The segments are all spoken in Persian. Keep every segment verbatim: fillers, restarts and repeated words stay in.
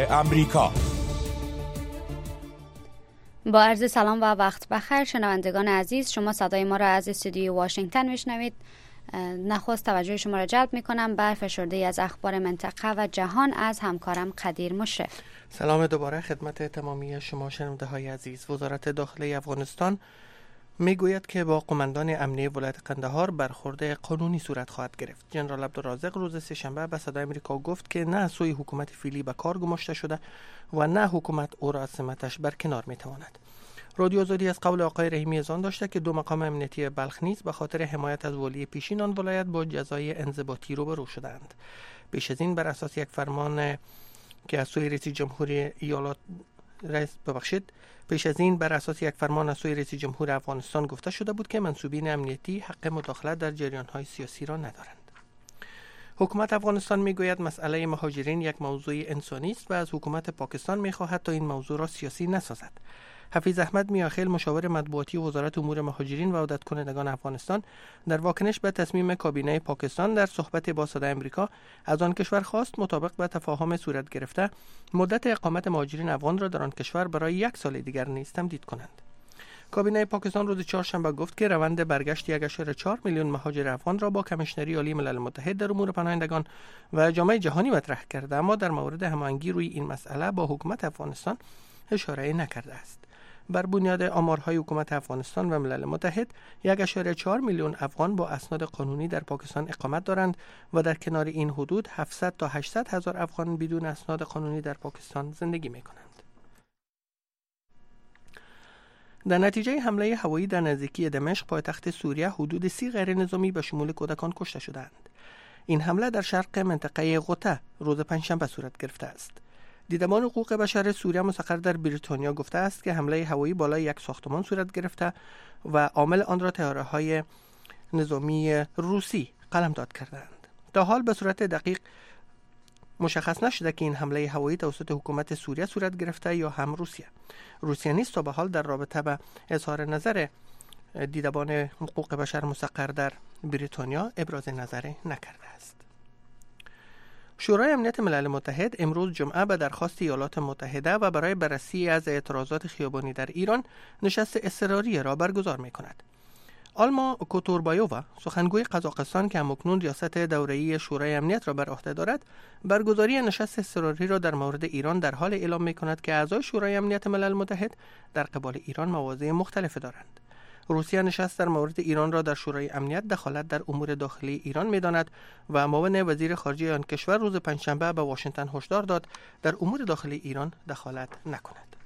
امریکا. با عرض سلام و وقت بخیر شنوندگان عزیز، شما صدای ما را از استودیو واشنگتن میشنوید. نخست توجه شما را جلب میکنم بر فشرده از اخبار منطقه و جهان از همکارم قدیر مشرف. سلام دوباره خدمت تمامی شما شنونده های عزیز. وزارت داخلی افغانستان میگوید که با قماندان امنیه ولایت قندهار برخورد قانونی صورت خواهد گرفت. جنرال عبدالرازق روز سه‌شنبه به صدای امریکا گفت که نه سوی حکومت فعلی به کار گماشته شده و نه حکومت او را از سمتش برکنار میتواند. رادیو آزادی از قول آقای رحیمی اذعان داشته که دو مقام امنیتی بلخ نیز به خاطر حمایت از ولی پیشین آن ولایت با جزای انضباطی روبرو شدند. پیش از این بر اساس یک فرمان که از سوی رئیس جمهوری ایالات رئیس ببخشید پیش از این بر اساس یک فرمان از سوی رئیس جمهور افغانستان گفته شده بود که منصوبین امنیتی حق مداخله در جریان‌های سیاسی را ندارند. حکومت افغانستان میگوید مسئله مهاجرین یک موضوع انسانی است و از حکومت پاکستان میخواهد تا این موضوع را سیاسی نسازد. حفیظ احمد میاخیل مشاور مطبوعاتی وزارت امور مهاجرین و عودت کنندگان افغانستان در واکنش به تصمیم کابینه پاکستان در صحبت با صدای امریکا از آن کشور خواست مطابق با تفاهم صورت گرفته مدت اقامت مهاجرین افغان را در آن کشور برای یک سال دیگر نیز تمدید کنند. کابینه پاکستان روز چهارشنبه گفت که روند برگشت یک ممیز چهار میلیون مهاجر افغان را با کمیشنری عالی ملل متحد در امور پناهندگان و جامعه جهانی مطرح کرده، اما در مورد هماهنگی روی این مسئله با حکومت افغانستان اشاره نکرده است. بر بنیاد آمارهای حکومت افغانستان و ملل متحد یک ممیز چهار میلیون افغان با اسناد قانونی در پاکستان اقامت دارند و در کنار این حدود هفتصد تا هشتصد هزار افغان بدون اسناد قانونی در پاکستان زندگی می‌کنند. در نتیجه حمله هوایی در نزدیکی دمشق پایتخت سوریه حدود سی غیر نظامی به شمول کودکان کشته شدند. این حمله در شرق منطقه غوطه روز پنجشنبه صورت گرفته است. دیدبان حقوق بشر سوریه مستقر در بریتانیا گفته است که حمله هوایی بالای یک ساختمان صورت گرفته و عامل آن را طیاره‌های نظامی روسی قلمداد کردند. تا حال به صورت دقیق مشخص نشده که این حمله هوایی توسط حکومت سوریه صورت گرفته یا هم روسیه. روسیه نیز تا به حال در رابطه با اظهار نظر دیدبان حقوق بشر مستقر در بریتانیا ابراز نظر نکرده است. شورای امنیت ملل متحد امروز جمعه به درخواست ایالات متحده و برای بررسی از اعتراضات خیابانی در ایران نشست اضطراری را برگزار می‌کند. آلما کوتوربایووا سخنگوی قزاقستان که همکنون ریاست دوره‌ای شورای امنیت را بر عهده دارد، برگزاری نشست اضطراری را در مورد ایران در حال اعلام می‌کند که اعضای شورای امنیت ملل متحد در قبال ایران مواضع مختلف دارند. روسیه نشست در مورد ایران را در شورای امنیت دخالت در امور داخلی ایران می‌داند و معاون وزیر خارجه آن کشور روز پنجشنبه به واشنگتن هشدار داد در امور داخلی ایران دخالت نکند.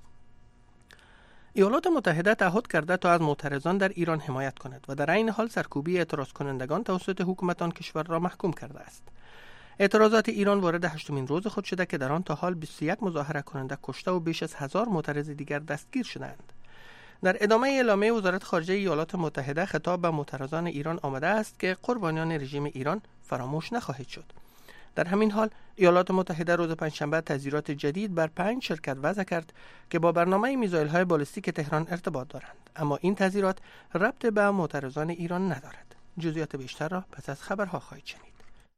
ایالات متحده تعهد کرده تا از معترضان در ایران حمایت کند و در عین حال سرکوبی اعتراض کنندگان توسط حکومت آن کشور را محکوم کرده است. اعتراضات ایران وارد هشتمین روز خود شده که در آن تا حال بیست و یک مظاهره کننده کشته و بیش از هزار معترض دیگر دستگیر شدند. در ادامه اعلامیه وزارت خارجه ایالات متحده خطاب به معترضان ایران آمده است که قربانیان رژیم ایران فراموش نخواهد شد. در همین حال ایالات متحده روز پنجشنبه تحذیرات جدید بر پنج شرکت وضع کرد که با برنامه میزایل‌های بالستیک تهران ارتباط دارند، اما این تحذیرات ربط به معترضان ایران ندارد. جزئیات بیشتر را پس از خبرها خواهید شنید.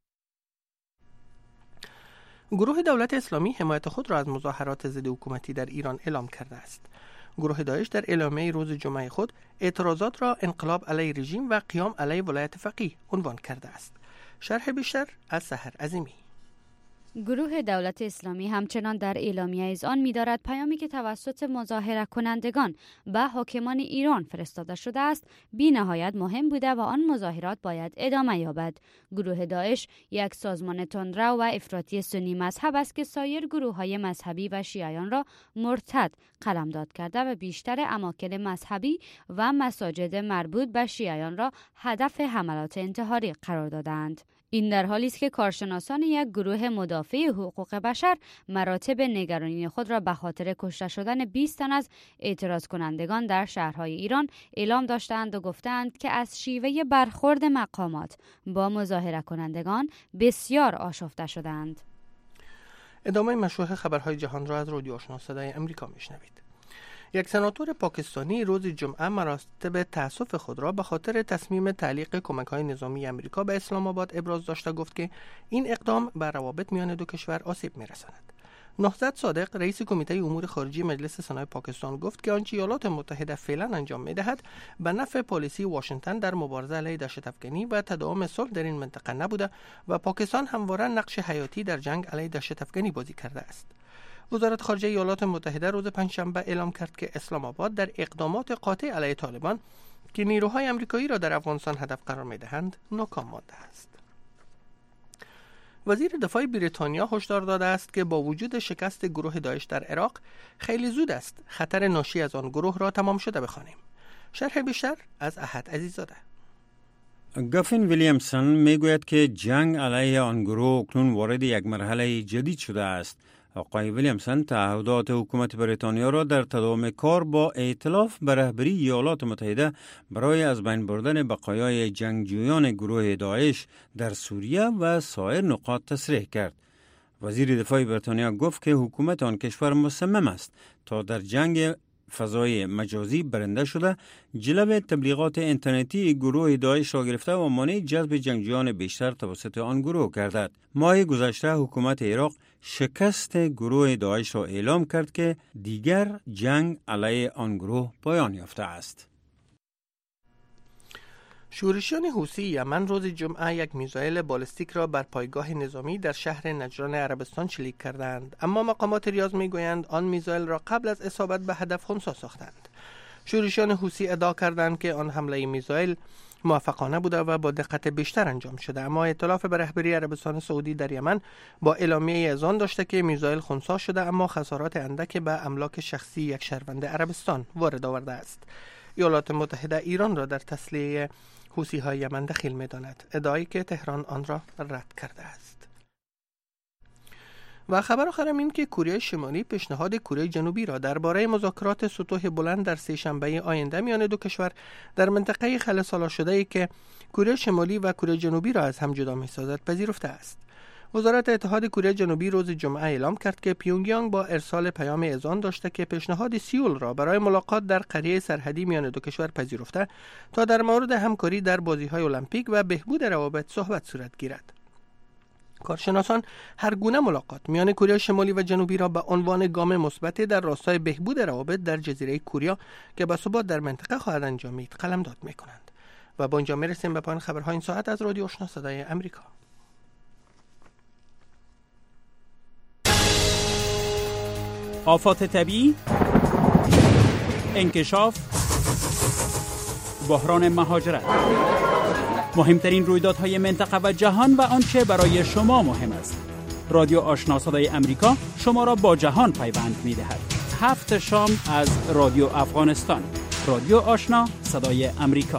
گروه دولت اسلامی حمایت خود را از مظاهرات ضد حکومتی در ایران اعلام کرده است. گروه داعش در اعلامیه روز جمعه خود اعتراضات را انقلاب علیه رژیم و قیام علیه ولایت فقیه عنوان کرده است. شرح بیشتر از سحر عظیمی. گروه دولت اسلامی همچنان در اعلامیه اذعان می‌دارد پیامی که توسط مظاهره کنندگان به حاکمان ایران فرستاده شده است بی نهایت مهم بوده و آن مظاهرات باید ادامه یابد. گروه داعش یک سازمان تندرو و افراطی سنی مذهب است که سایر گروه‌های مذهبی و شیعیان را مرتد قلمداد کرده و بیشتر اماکن مذهبی و مساجد مربوط به شیعیان را هدف حملات انتحاری قرار دادند. این در حالی است که کارشناسان یک گروه مدافع حقوق بشر مراتب نگرانی خود را به خاطر کشته شدن بیست تن از اعتراض کنندگان در شهرهای ایران اعلام داشتند و گفتند که از شیوه برخورد مقامات با مظاهره کنندگان بسیار آشفته شدند. ادامه مشروع خبرهای جهان را از رادیو آشنا صدای امریکا میشنوید. یک سناتور پاکستانی روز جمعه مراتب تأسف خود را به خاطر تصمیم تعلیق کمک‌های نظامی امریکا به اسلام آباد ابراز داشته گفت که این اقدام به روابط میان دو کشور آسیب می‌رساند. نهضت صادق رئیس کمیته امور خارجی مجلس سنای پاکستان گفت که آنچه ایالات متحده فعلا انجام می‌دهد به نفع پالیسی واشنگتن در مبارزه علیه دهشت‌افکنی و تداوم صلح در این منطقه نبوده و پاکستان همواره نقش حیاتی در جنگ علیه دهشت‌افکنی بازی کرده است. وزارت خارجه ایالات متحده روز پنجشنبه اعلام کرد که اسلام آباد در اقدامات قاطع علیه طالبان که نیروهای آمریکایی را در افغانستان هدف قرار می‌دهند ناکام مانده است. وزیر دفاع بریتانیا هشدار داده است که با وجود شکست گروه داعش در عراق خیلی زود است خطر ناشی از آن گروه را تمام شده بخوانیم. شرح بیشتر از احد عزیزاده. گافین ویلیامسون میگوید که جنگ علیه آن گروه اکنون وارد یک مرحله جدید شده است. آقای ویلیامسون تعهدات حکومت بریتانیا را در تداوم کار با ائتلاف به رهبری ایالات متحده برای از بین بردن بقایای جنگجویان گروه داعش در سوریه و سایر نقاط تصریح کرد. وزیر دفاع بریتانیا گفت که حکومت آن کشور مصمم است تا در جنگ فضای مجازی برنده شده جلب تبلیغات اینترنتی گروه داعش را گرفته و مانع جذب جنگجویان بیشتر توسط آن گروه گردد. ماه گذشته حکومت عراق شکست گروه داعش را اعلام کرد که دیگر جنگ علیه آن گروه پایان یافته است. شورشیان حوثی یمن روز جمعه یک میزایل بالستیک را بر پایگاه نظامی در شهر نجران عربستان شلیک کردند، اما مقامات ریاض میگویند آن میزایل را قبل از اصابت به هدف خنثی ساختند. شورشیان حوثی ادعا کردند که آن حمله میزایل موفقانه بوده و با دقت بیشتر انجام شده، اما ائتلاف به رهبری عربستان سعودی در یمن با اعلامیه اذعان داشته که میزایل خنثی شده اما خسارات اندک به املاک شخصی یک شهروند عربستان وارد آورده است. ایالات متحده ایران را در تسلیه حوثی های یمن دخیل می داند، ادعایی که تهران آن را رد کرده است. و خبر آخرم این که کره شمالی پیشنهاد کره جنوبی را درباره مذاکرات سطوح بلند در سه شنبه آینده میان دو کشور در منطقه خل سالا شده ای که کره شمالی و کره جنوبی را از هم جدا می سازد پذیرفته است. وزارت اتحاد کره جنوبی روز جمعه اعلام کرد که پیونگیانگ با ارسال پیام اذعان داشته که پیشنهاد سیول را برای ملاقات در قریه سرحدی میان دو کشور پذیرفته تا در مورد همکاری در بازی‌های المپیک و بهبود روابط صحبت صورت گیرد. کارشناسان هر گونه ملاقات میان کره شمالی و جنوبی را به عنوان گام مثبت در راستای بهبود روابط در جزیره کوریا که با ثبات در منطقه خواهد انجامید قلمداد می‌کنند. و با اینجا میرسیم به پایان خبرهای این ساعت از رادیو آشنا صدای آمریکا. آفات طبیعی، انکشاف، بحران مهاجرت، مهمترین رویدادهای منطقه و جهان و آنچه برای شما مهم است. رادیو آشنا صدای امریکا شما را با جهان پیوند می‌دهد. هفت شام از رادیو افغانستان. رادیو آشنا صدای امریکا.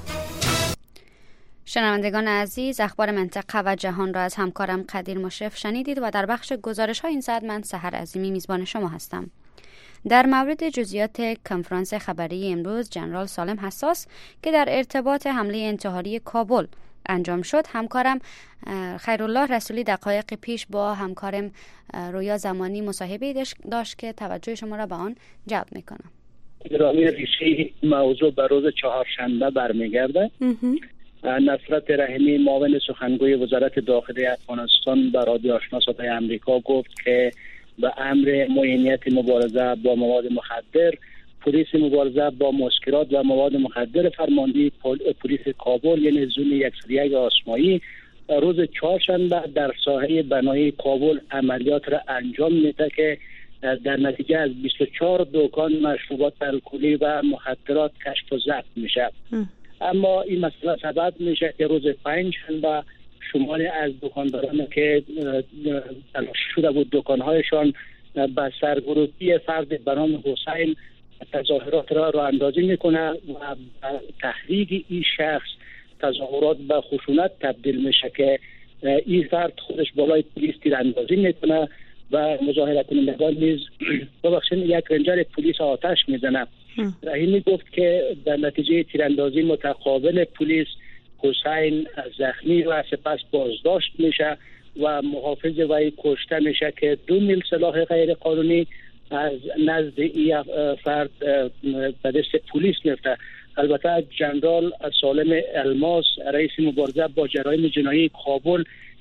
شنوندگان عزیز، اخبار منطقه و جهان را از همکارم قدیر مشرف شنیدید و در بخش گزارش های این ساعت من سحر عظیمی میزبان شما هستم. در مورد جزئیات کنفرانس خبری امروز جنرال سالم حساس که در ارتباط حمله انتحاری کابل انجام شد، همکارم خیرالله رسولی دقایق پیش با همکارم رویا زمانی مصاحبه داشت که توجه شما را به آن جلب میکنم. اجرامی ریشه موضوع به روز چهارشنبه برمیگرده. نصرت رحیمی معاون سخنگوی وزارت داخلی افغانستان به رادیو آشنا صدای امریکا گفت که به امر معینیت مبارزه با مواد مخدر، پلیس مبارزه با مسکرات و مواد مخدر فرماندهی پلیس کابل یعنی زون صد و یک آسمایی روز چهارشنبه در ساحه بنای کابل عملیات را انجام میده که در نتیجه از بیست و چهار دکان مشروبات الکلی و مخدرات کشف و ضبط میشه. اما این مسئله سبب میشه که روز پنجشنبه شماری از دکانداران که تلاش شده بود دکانهایشان به سرگروهی فرد به نام حسین تظاهرات را راه اندازی میکنه و تحریک این شخص تظاهرات به خشونت تبدیل میشه که این فرد خودش بالای پلیس تیراندازی میکنه و مظاهره کنندگان نیز ببخشید یک رنجر پلیس آتش میزنه. رحیمی گفت که در نتیجه تیراندازی متقابل پلیس حسین زخمی و سپس بازداشت میشه و محافظ وی کشته میشه که دو میل سلاح غیر قانونی از نزد این فرد به دست پلیس میفته. البته جنرال سالم الماس رئیس مبارزه با جرایم جنایی کابل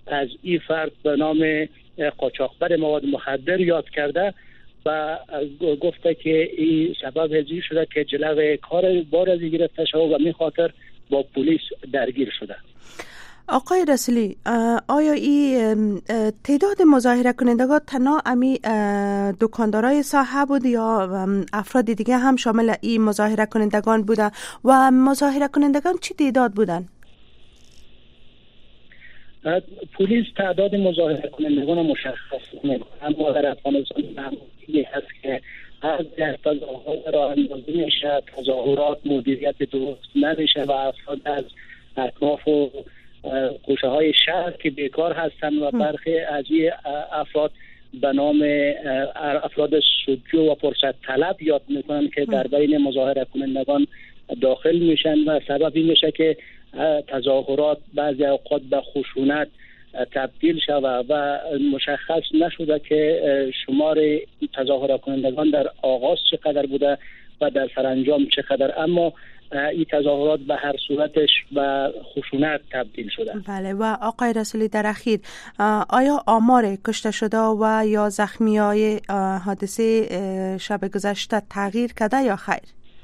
از این فرد به نام قاچاقبر مواد مخدر یاد کرده و گفته که این سبب هزی شده که جلوی کار بار از گرفته شده و می خاطر با پلیس درگیر شده. آقای رسولی، آیا این تعداد مظاهره کنندگان تنها امی دکاندارای ساحه بود یا افراد دیگه هم شامل این مظاهره کنندگان بوده و مظاهره کنندگان چی تعداد بودن؟ پلیس تعداد مظاهره کنندگان مشخص نمی‌کنه، اما در افغانستان معمولی هست که از تظاهرات را اندازی میشه، تظاهرات مدیریت درست نمیشه و افراد از اطراف و گوشه های شهر که بیکار هستن و برخی از این افراد به نام افراد سودجو و فرصت طلب یاد میکنن که در بین مظاهره کنندگان داخل میشن و سببی میشه که تظاهرات بعضی اوقات به خشونت تبدیل شود و مشخص نشده که شمار تظاهره کنندگان در آغاز چقدر بوده و در سرانجام چقدر، اما این تظاهرات به هر صورتش به خشونت تبدیل شده. بله. و آقای رسولی در اخیر آیا آمار کشته شده و یا زخمیای حادثه شب گذشته تغییر کرده یا خیر؟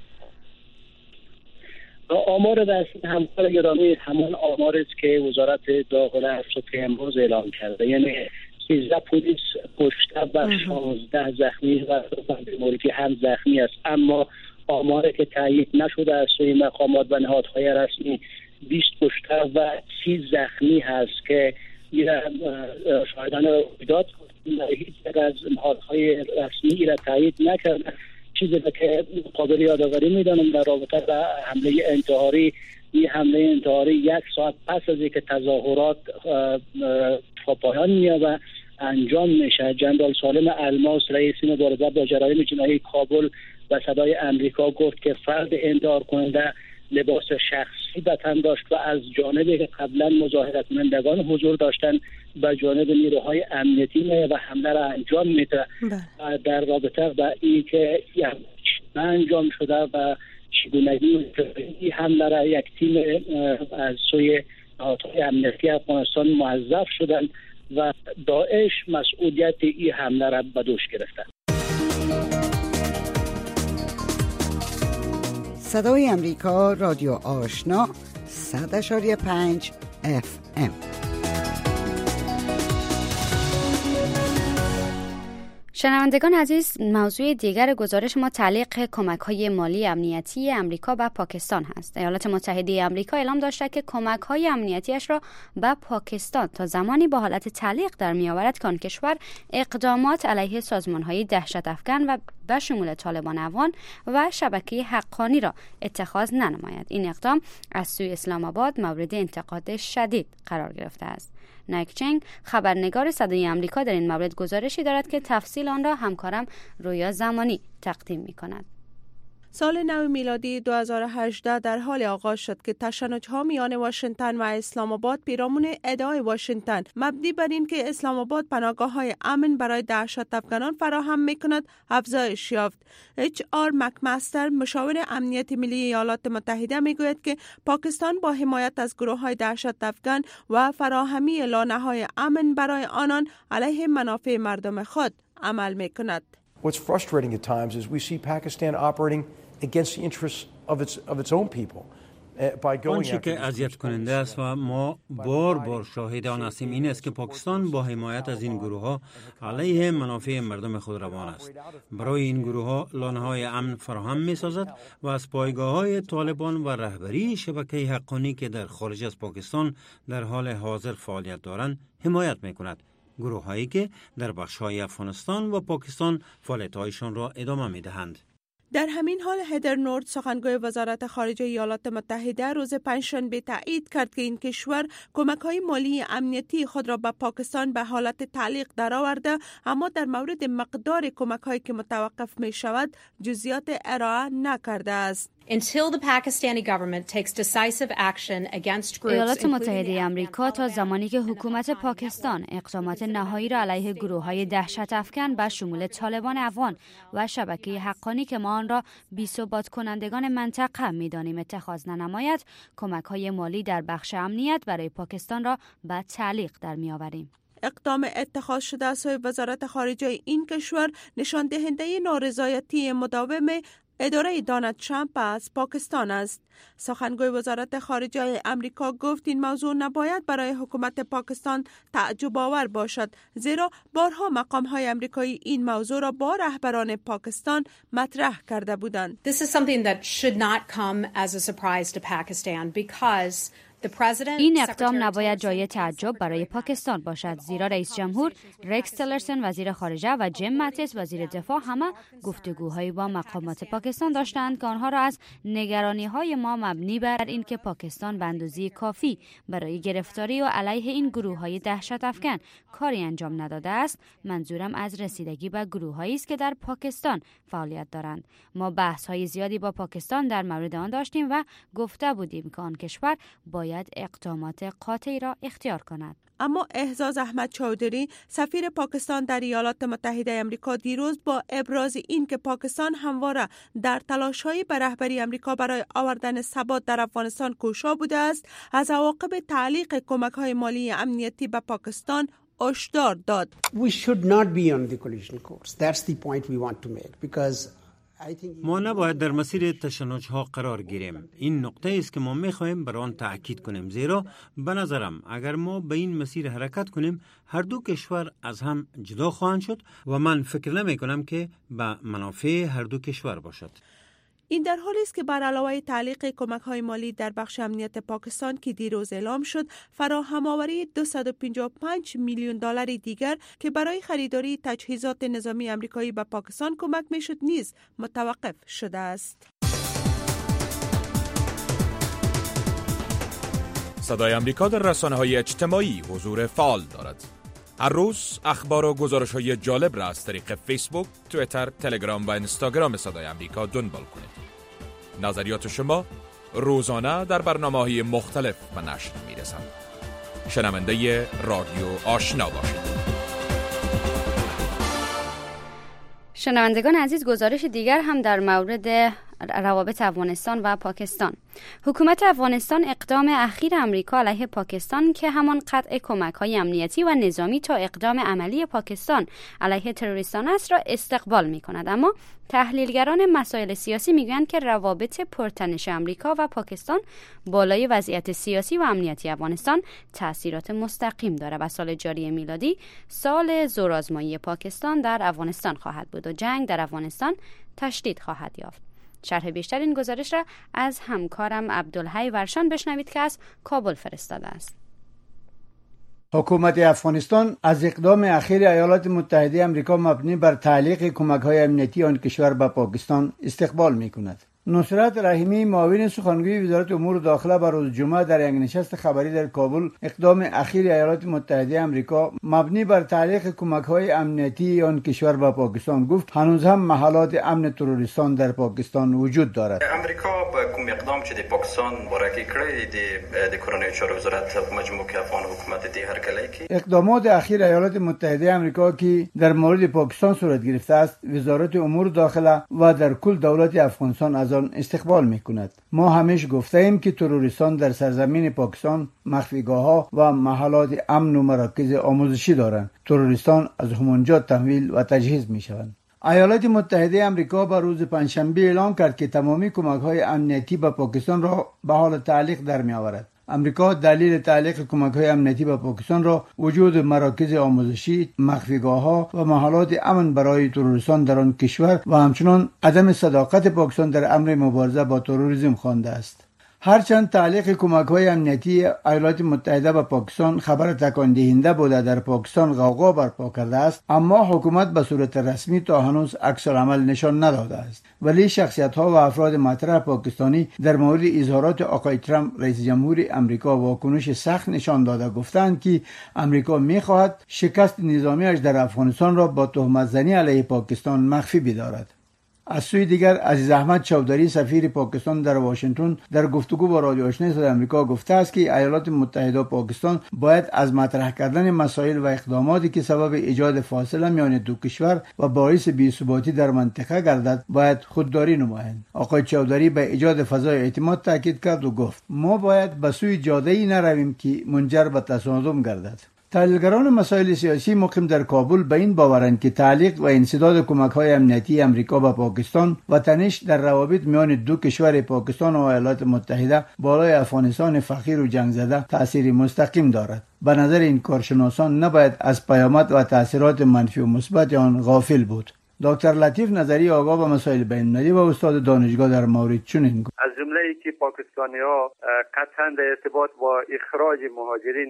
آمار رسمی همکار گرامی همان آمار است که وزارت داخله صبح امروز اعلام کرده، یعنی سیزده پلیس کشته و شانزده زخمی و بیماری هم زخمی است، اما آماری که تایید نشده از سوی مقامات و نهادهای رسمی بیست کشته و سی زخمی هست که شاهدان رویداد هیچ از نهادهای رسمی را تایید نکرده. چیزی که قابل یادآوری میدانم در رابطه با حمله انتحاری، این حمله انتحاری یک ساعت پس از اینکه تظاهرات تا پایان میاد و انجام میشه، جنرال سالم الماس رئیس مبارزه با جرایم جنایی کابل و صدای امریکا گفت که فرد انتحار کننده لباس شخصی به تن داشت و از جانبی که قبلا مظاهره کنندگان حضور داشتن به جانب نیروهای امنیتی و حمله را انجام میده. در رابطه با این که انجام شده و چگونگی این حمله را یک تیم از سوی نهادهای امنیتی افغانستان موظف شدن و داعش مسئولیت این حمله را به دوش گرفتن. صدای امریکا، رادیو آشنا، صد اشاری پنج اف ام. شنوندگان عزیز، موضوع دیگر گزارش ما تعلیق کمک‌های مالی امنیتی امریکا به پاکستان هست. ایالات متحده آمریکا اعلام داشته که کمک‌های امنیتیش را به پاکستان تا زمانی با حالت تعلیق در می‌آورد که آن کشور اقدامات علیه سازمان‌های دهشت افکن و به شمول طالبان افغان و شبکه حقانی را اتخاذ ننماید. این اقدام از سوی اسلام آباد مورد انتقاد شدید قرار گرفته است. نایک چنگ خبرنگار صدای آمریکا در این مورد گزارشی دارد که تفصیل آن را همکارم رویا زمانی تقدیم می‌کند. سال نو میلادی دو هزار و هجده در حال آغاز شد که تشنج‌ها میان واشنگتن و اسلام آباد پیرامون ادعای واشنگتن مبنی بر این که اسلام آباد پناهگاه‌های امن برای دهشت افکنان فراهم می‌کند افزایش یافت. اچ آر مکمستر مشاور امنیت ملی ایالات متحده میگوید که پاکستان با حمایت از گروه‌های دهشت افکن و فراهمی لانه‌های امن برای آنان علیه منافع مردم خود عمل می‌کند. What's frustrating at times is we see Pakistan operating against the interests of its of its own people by going آنچه که اذیت کننده است و ما بار بار شاهد آن هستیم این است که پاکستان با حمایت از این گروه ها علیه منافع مردم خود روان است. برای این گروه ها لانه های امن فراهم می سازد و از پایگاه های طالبان و رهبری شبکه حقانی که در خارج از پاکستان در حال حاضر فعالیت دارند حمایت می کند. گروه هایی که در بخش های افغانستان و پاکستان فعالیت هایشان را ادامه می دهند. در همین حال هدر نورد سخنگوی وزارت خارجه ایالات متحده روز پنجشنبه تایید کرد که این کشور کمک‌های مالی امنیتی خود را به پاکستان به حالت تعلیق درآورده، اما در مورد مقدار کمک‌هایی که متوقف می شود جزئیات ارائه نکرده است. Until the Pakistani government takes decisive action against groups. ایالات متحده آمریکا تا زمانی که حکومت پاکستان اقدامات نهایی را علیه گروه‌های دهشت افکن به شمول طالبان افغان و شبکه حقانی که ما آن را بی‌ثبات کنندگان منطقه می‌دانیم اتخاذ ننماید، کمک‌های مالی در بخش امنیت برای پاکستان را به تعلیق در می‌آوریم. اقدام اتخاذ شده از سوی وزارت خارجه این کشور نشان دهنده نارضایتی مداوم اداره دونالد ترامپ از پاکستان است. سخنگوی وزارت خارجه امریکا گفت این موضوع نباید برای حکومت پاکستان تعجب آور باشد، زیرا بارها مقام‌های امریکایی این موضوع را با رهبران پاکستان مطرح کرده بودند. This is something that should not come as a surprise to Pakistan because این اقدام نباید جای تعجب برای پاکستان باشد، زیرا رئیس جمهور رکس تیلرسون وزیر خارجه و جیم ماتیس وزیر دفاع همه گفتگوهایی با مقامات پاکستان داشتند که آنها را از نگرانی‌های ما مبنی بر اینکه پاکستان به اندازه کافی برای گرفتاری و علیه این گروه‌های دهشت افکن کاری انجام نداده است. منظورم از رسیدگی به گروه‌هایی است که در پاکستان فعالیت دارند. ما بحث‌های زیادی با پاکستان در مورد آن داشتیم و گفته بودیم که آن کشور باید اقدامات قاطعی را اختیار کند. اما اعزاز احمد چودری سفیر پاکستان در ایالات متحده آمریکا دیروز با ابراز این که پاکستان همواره در تلاش‌های به رهبری آمریکا برای آوردن ثبات در افغانستان کوشا بوده است، از عواقب تعلیق کمک‌های مالی امنیتی به پاکستان هشدار داد. We should not be on the collision course. That's the point we want to make because ما نباید در مسیر تشنج‌ها قرار گیریم. این نقطه است که ما می‌خواهیم بر آن تأکید کنیم، زیرا به نظرم اگر ما به این مسیر حرکت کنیم هر دو کشور از هم جدا خواهند شد و من فکر نمی‌کنم که به منافع هر دو کشور باشد. این در حالی است که بر علاوه تعلیق کمک‌های مالی در بخش امنیت پاکستان که دیروز اعلام شد، فراهم‌آوری دویست و پنجاه و پنج میلیون دلار دیگر که برای خریداری تجهیزات نظامی آمریکایی به پاکستان کمک می‌شد نیز متوقف شده است. صدای آمریکا در رسانه‌های اجتماعی حضور فعال دارد. هر روز اخبار و گزارش‌های جالب را از طریق فیسبوک، توییتر، تلگرام و اینستاگرام صدای آمریکا دنبال کنید. نظریات شما روزانه در برنامه‌های مختلف به نشر می‌رسند. شنونده رادیو آشنا باشید. شنوندگان عزیز، گزارش دیگر هم در مورد روابط افغانستان و پاکستان. حکومت افغانستان اقدام اخیر امریکا علیه پاکستان که همان قطع کمک‌های امنیتی و نظامی تا اقدام عملی پاکستان علیه تروریستان است را استقبال می‌کند، اما تحلیلگران مسائل سیاسی می‌گویند که روابط پرتنش امریکا و پاکستان بالای وضعیت سیاسی و امنیتی افغانستان تأثیرات مستقیم دارد و سال جاری میلادی سال زورآزمایی پاکستان در افغانستان خواهد بود و جنگ در افغانستان تشدید خواهد یافت. شرح بیشتر این گزارش را از همکارم عبدالحی ورشان بشنوید که از کابل فرستاده است. حکومت افغانستان از اقدام اخیر ایالات متحده آمریکا مبنی بر تعلیق کمک‌های امنیتی آن کشور به پاکستان استقبال می‌کند. نصرت رحیمی معاون سخنگوی وزارت امور داخله بر روز جمعه در یک نشست خبری در کابل اقدام اخیر ایالات متحده آمریکا مبنی بر تعلیق کمک‌های امنیتی آن کشور به پاکستان گفت هنوز هم محلات امن تروریستان در پاکستان وجود دارد. امریکا به کوم اقدام چې د پاکستان ورکی کړی د د کورنۍ چارو وزارت مجموعه افغان حکومت دی هرکلی کی اقدامات اخیر ایالات متحده آمریکا که در مورد پاکستان صورت گرفته است وزارت امور داخله و در کل دولت افغانستان از استقبال می‌کند. ما همیشه گفته ایم که تروریستان در سرزمین پاکستان مخفیگاه‌ها و محلات امن و مراکز آموزشی دارند. تروریستان از همونجا تحویل و تجهیز می‌شوند. ایالات متحده آمریکا با روز پنجشنبه اعلام کرد که تمامی کمک‌های امنیتی به پاکستان را به حال تعلیق در می‌آورد. امریکا دلیل تعلیق کمک‌های امنیتی به پاکستان را وجود مراکز آموزشی، مخفیگاه‌ها و محلات امن برای تروریستان در آن کشور و همچنین عدم صداقت پاکستان در امر مبارزه با تروریسم خوانده است. هرچند تعلیق کمک‌های امنیتی ایالات متحده به پاکستان خبر تکان دهنده بوده در پاکستان غوغا برپا کرده است، اما حکومت به صورت رسمی تا هنوز عکس العمل نشان نداده است. ولی شخصیت‌ها و افراد مطرح پاکستانی در مورد اظهارات آقای ترامپ رئیس جمهور امریکا واکنش سخت نشان داده گفتند که امریکا می‌خواهد شکست نظامیش در افغانستان را با تهمت زنی علیه پاکستان مخفی بدارد. از سوی دیگر عزیز احمد چودری سفیر پاکستان در واشنگتن در گفتگو با رادیو آشنای صدای آمریکا گفته است که ایالات متحده و پاکستان باید از مطرح کردن مسائل و اقداماتی که سبب ایجاد فاصله میان دو کشور و باعث بی‌ثباتی در منطقه گردد باید خودداری نمایند. آقای چودری به ایجاد فضای اعتماد تاکید کرد و گفت ما باید به سوی جاده‌ای نرویم که منجر به تصادم گردد. تحلیلگران مسائل سیاسی مقیم در کابل به این باورند که تعلیق و انسداد کمک‌های امنیتی امریکا به پاکستان و تنش در روابط میان دو کشور پاکستان و ایالات متحده بالای افغانستان فقیر و جنگ زده تأثیر مستقیم دارد. به نظر این کارشناسان نباید از پیامد و تأثیرات منفی و مثبت آن غافل بود. دکتر لطیف نظری آگاه به مسائل بین‌المللی و استاد دانشگاه در مورد چنین گفت: از جمله ای که پاکستانی‌ها قطعاً در ارتباط با اخراج مهاجرین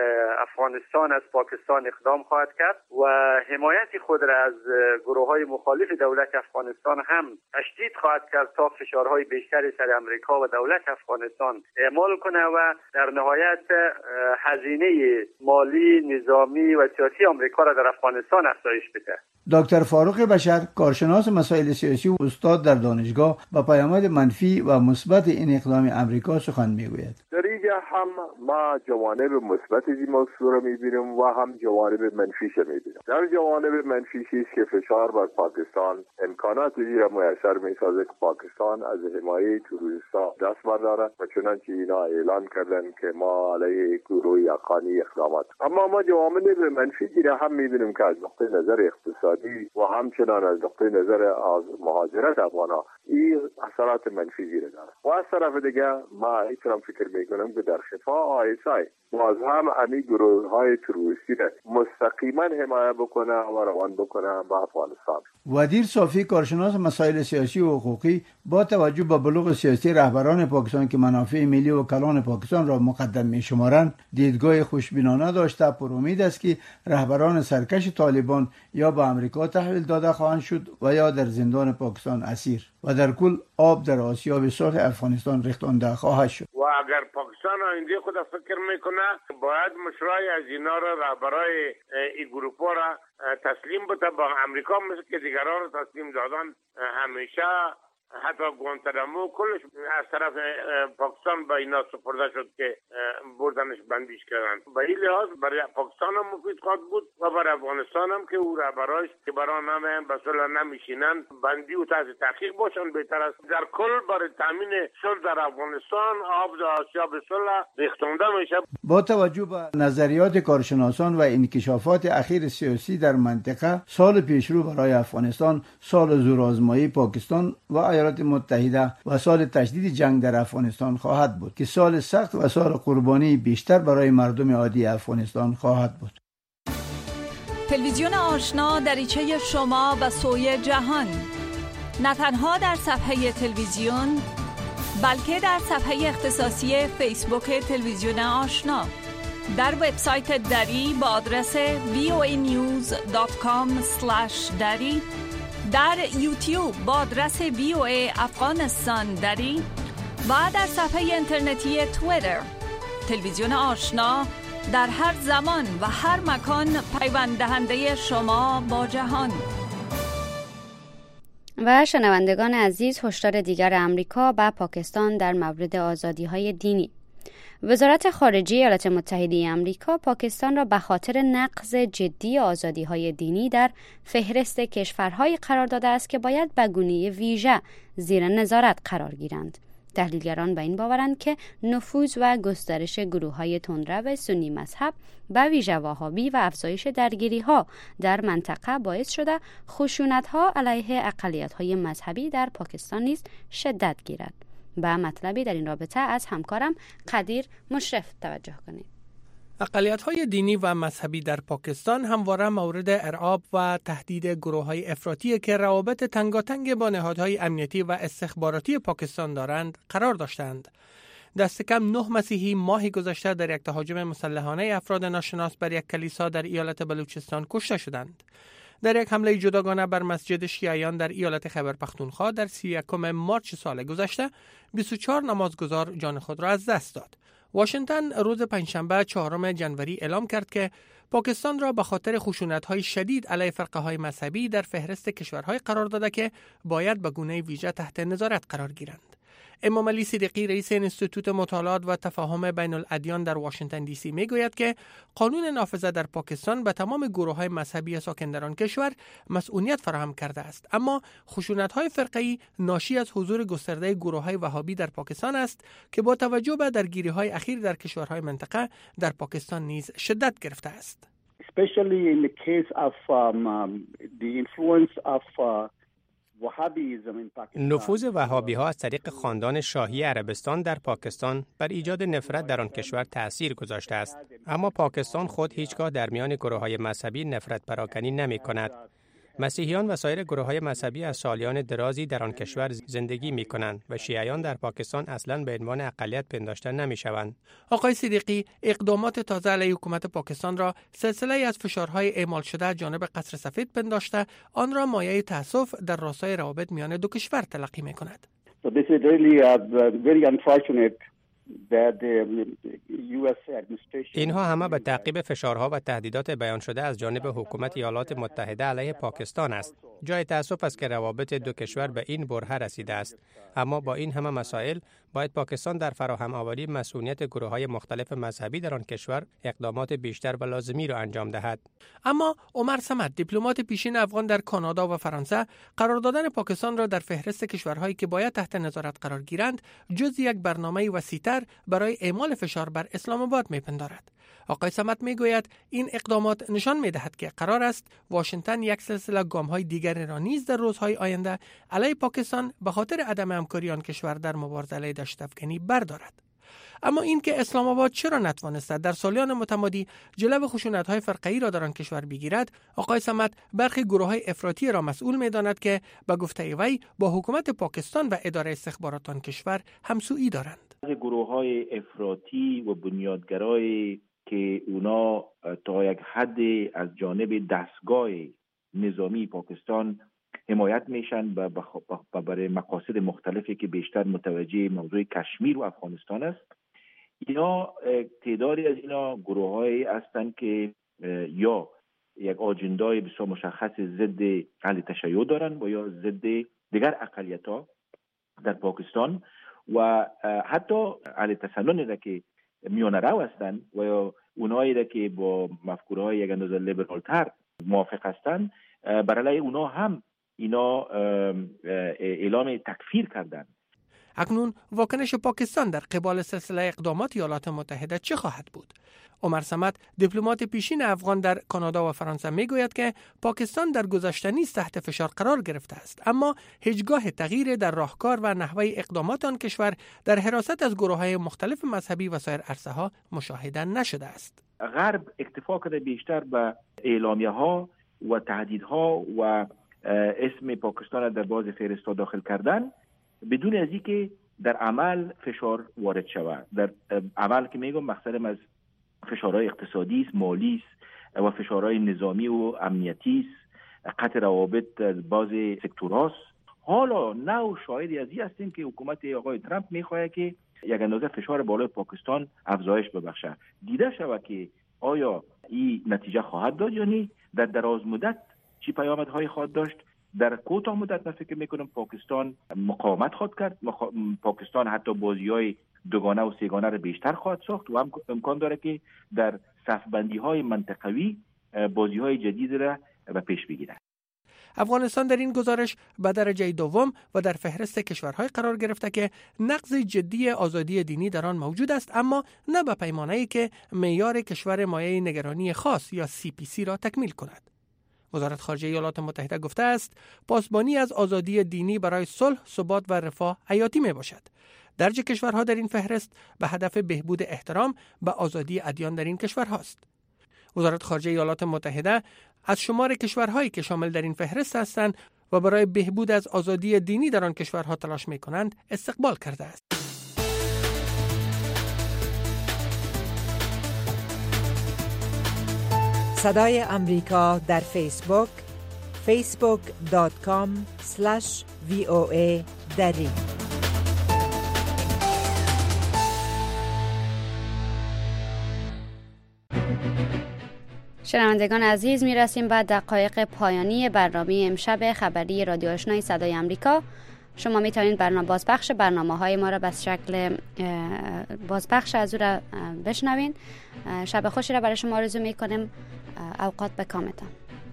افغانستان از پاکستان اقدام خواهد کرد و حمایت خود را از گروه‌های مخالف دولت افغانستان هم تشدید خواهد کرد تا فشارهای بیشتری سر امریکا و دولت افغانستان اعمال کنه و در نهایت هزینه مالی، نظامی و سیاسی امریکا را در افغانستان افزایش بده. دکتر فاروق بشر کارشناس مسائل سیاسی و استاد در دانشگاه با پیامد منفی و مثبت این اقدام امریکا سخن میگوید. در اینجا هم ما جوانب مثبت این موضوع را میبینیم و هم جوانب منفیش میبینیم. در جوانب منفیش است که فشار بر پاکستان امکانات را میسر میسازه که پاکستان از حمایت تروریستان دست بردارد و چنانچه اینا اعلان کردن که ما علیه گروه افغانی اقدامات. اما ما جوانب منفی را هم میبینیم که از نقطه نظر اقتصادی و همچنان از نقطه نظر از مهاجرت افغان‌ها این اثرات منفی داره. و از طرف دیگه ما اینطور فکر میکنم که در خفا آی اس آی باز هم امی گروه‌های تروریستی را مستقیما حمایت بکنه و روان بکنه به افغانستان. ودیر صافی کارشناس مسائل سیاسی و حقوقی با توجه به بلوغ سیاسی رهبران پاکستان که منافع ملی و کلان پاکستان را مقدم می‌شمارند دیدگاه خوشبینانه داشته پر امید است که رهبران سرکش طالبان یا به امریکا تحویل داده خواهند شد و یا در زندان پاکستان اسیر و در کل آب در آسیاب صلح افغانستان ریختانده خواهد شد. و اگر پاکستان آینده خود فکر میکنه باید مشرای از اینا را رهبرای این گروپا را تسلیم بده با امریکا، مثل که دیگران را تسلیم دادن همیشه حتی گوانتنامو کلش از طرف پاکستان به اینا سپرده شد که بردنش بندیش کردن. به این لحاظ برای پاکستان هم مفید خواهد بود و برای افغانستان هم که او رهبراش که برای نمیان به صلح نمیشینن بندی و تحت تحقیق باشن بهتر است. در کل برای تامین صلح در افغانستان آب در آسیاب صلح ریختانده میشه. با توجه به نظریات کارشناسان و انکشافات اخیر سیاسی در منطقه سال پیشرو برای افغانستان سال زورآزمایی پاکستان و ایالات متحده و سال تشدید جنگ در افغانستان خواهد بود که سال سخت و سال قربانی بیشتر برای مردم عادی افغانستان خواهد بود. تلویزیون آشنا دریچه شما و سوی جهان، نه تنها در صفحه تلویزیون بلکه در صفحه اختصاصی فیسبوک تلویزیون آشنا، در وبسایت دری با آدرس وی او ای نیوز دات کام اسلش دری، در یوتیوب با آدرس وی او ای افغانستان دری و در صفحه اینترنتی توییتر. تلویزیون آشنا در هر زمان و هر مکان پیوند دهنده شما با جهان. و شنوندگان عزیز، هشدار دیگر امریکا به پاکستان در مورد آزادی‌های دینی. وزارت خارجه ایالات متحده آمریکا پاکستان را به خاطر نقض جدی آزادی‌های دینی در فهرست کشورهایی قرار داده است که باید به گونه ویژه زیر نظارت قرار گیرند. تحلیلگران به این باورند که نفوذ و گسترش گروه‌های تندرو سنی مذهب به ویژه وهابی و افزایش درگیری‌ها در منطقه باعث شده خشونت‌ها علیه اقلیت‌های مذهبی در پاکستان نیز شدت گیرد. به مطلبی در این رابطه از همکارم قدیر مشرف توجه کنید. اقلیت‌های دینی و مذهبی در پاکستان همواره مورد ارعاب و تهدید گروه‌های افراطی که روابط تنگاتنگ با نهادهای امنیتی و استخباراتی پاکستان دارند قرار داشتند. دست کم نه مسیحی ماه گذشته در یک تهاجم مسلحانه افراد ناشناس بر یک کلیسا در ایالت بلوچستان کشته شدند. در یک حمله جداگانه بر مسجد شیعیان در ایالت خیبر پختونخوا در سی و یکم مارچ سال گذشته بیست و چهار نمازگزار جان خود را از دست داد. واشنگتن روز پنجشنبه چهارم ژانویه اعلام کرد که پاکستان را به خاطر خشونت‌های شدید علیه فرقه‌های مذهبی در فهرست کشورهای قرار داده که باید به گونه ویژه تحت نظارت قرار گیرند. امام علی صدیقی رئیس انستیتوت مطالعات و تفاهم بین الادیان در واشنگتن دی سی میگوید که قانون نافذه در پاکستان به تمام گروه‌های مذهبی ساکن در آن کشور مسئولیت فراهم کرده است، اما خشونت‌های فرقه‌ای ناشی از حضور گسترده گروه‌های وهابی در پاکستان است که با توجه به درگیری‌های اخیر در کشورهای منطقه در پاکستان نیز شدت گرفته است. Especially in the case of um, um, the influence of uh, نفوذ وهابی ها از طریق خاندان شاهی عربستان در پاکستان بر ایجاد نفرت در آن کشور تأثیر گذاشته است، اما پاکستان خود هیچگاه در میان گروه‌های مذهبی نفرت پراکنی نمی کند. مسیحیان و سایر گروه‌های مذهبی از سالیان درازی در آن کشور زندگی می کنند و شیعیان در پاکستان اصلاً به عنوان اقلیت پنداشته نمی شوند. آقای صدیقی اقدامات تازه علیه حکومت پاکستان را سلسله از فشارهای اعمال شده از جانب قصر سفید پنداشته، آن را مایه تأسف در راستای روابط میان دو کشور تلقی می کند. So this is really uh, very unfortunate. اینها همه به تعقیب فشارها و تهدیدات بیان شده از جانب حکومت ایالات متحده علیه پاکستان است. جای تأسف است که روابط دو کشور به این برهه رسیده است، اما با این همه مسائل باید پاکستان در فراهم آوری مسئولیت گروه‌های مختلف مذهبی در آن کشور اقدامات بیشتر و لازمی را انجام دهد. اما عمر صمد، دیپلمات پیشین افغان در کانادا و فرانسه، قرار دادن پاکستان را در فهرست کشورهایی که باید تحت نظارت قرار گیرند جز یک برنامه وسیع‌تر برای اعمال فشار بر اسلام آباد می‌پندارد. آقای صمد میگوید این اقدامات نشان می‌دهد که قرار است واشنگتن یک سلسله گام‌های دیگر را نیز در روزهای آینده علیه پاکستان به خاطر عدم همکاری آن کشور در مبارزه علیه دشت افکنی بردارد. اما این که اسلام آباد چرا نتوانسته در سالیان متمادی جلو خشونت‌های فرقه‌ای را در آن کشور بگیرد، آقای صمد برخی گروه‌های افراطی را مسئول می‌داند که به گفته وی با حکومت پاکستان و اداره استخبارات آن کشور همسویی دارند. گروه‌های افراطی و بنیادگرای که اونا تا یک حد از جانب دستگاه نظامی پاکستان حمایت میشن و برای مقاصد مختلفی که بیشتر متوجه موضوع کشمیر و افغانستان است. اینا تعدادی از اینا گروه‌هایی هستند که یا یک آجندای بسیار مشخص ضد اهل تشیع دارن و یا ضد دیگر اقلیت‌ها در پاکستان و حتی اهل تسنن را که میانه رو هستند و یا اونایی را که با مفکوره‌های یک اندازه لیبرال‌تر موافق هستند، برای اونا هم اینا اعلام تکفیر کردند. اکنون واکنش پاکستان در قبال سلسله اقدامات ایالات متحده چه خواهد بود؟ عمر صمد، دیپلمات پیشین افغان در کانادا و فرانسه میگوید که پاکستان در گذشته نیز تحت فشار قرار گرفته است، اما هیچگاه تغییر در راهکار و نحوه اقدامات آن کشور در حراست از گروه‌های مختلف مذهبی و سایر عرصه‌ها مشاهده نشده است. غرب اکتفا کرده بیشتر به اعلامیه‌ها و تهدیدها و اسم پاکستان در باز فهرست داخل کردن بدون از اینکه در عمل فشار وارد شود. در عمل که میگم مقصدم از فشارهای اقتصادی است، مالی است و فشارهای نظامی و امنیتی است، قطع روابط باز سکتورهاست. حالا نو شاهدی از این هستیم که حکومت آقای ترامپ میخواهد که یک اندازه فشار بالای پاکستان افزایش ببخشه. دیده شود که آیا این نتیجه خواهد داد یا نه، در دراز مدت چی پیامدهای خواهد داشت. در کوتاه مدت من فکر میکنم پاکستان مقاومت خواهد کرد، مخ... پاکستان حتی بازی‌های دوگانه و سه‌گانه را بیشتر خواهد ساخت و هم امکان داره که در صف‌بندی‌های منطقوی بازی‌های جدید را به پیش بگیرد. افغانستان در این گزارش به درجه دوم و در فهرست کشورهای قرار گرفته که نقض جدی آزادی دینی در آن موجود است، اما نه به پیمانه‌ای که معیار کشور مایه نگرانی خاص یا سی پی سی را تکمیل کند. وزارت خارجه ایالات متحده گفته است پاسبانی از آزادی دینی برای صلح، ثبات و رفاه حیاتی می باشد. درج کشورها در این فهرست به هدف بهبود احترام به آزادی ادیان در این کشورهاست. وزارت خارجه ایالات متحده از شمار کشورهایی که شامل در این فهرست هستند و برای بهبود از آزادی دینی در آن کشورها تلاش می کنند استقبال کرده است. صدای امریکا در فیسبوک فیسبوک دات کام اسلش وی او ای دری شنوندگان عزیز، میرسیم بعد دقایق پایانی برنامه امشب خبری رادیو آشنای صدای آمریکا. شما میتونید برنامه بازپخش برنامه های ما را به شکل بازپخش از او را بشنوین. شب خوشی را برای شما آرزو میکنیم. اوقات به کامتان.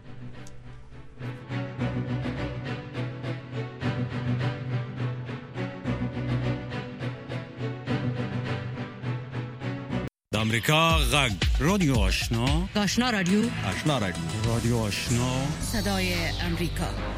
آمریکا غږ رادیو آشنا آشنا رادیو آشنا رادیو رادیو آشنا صدای امریکا.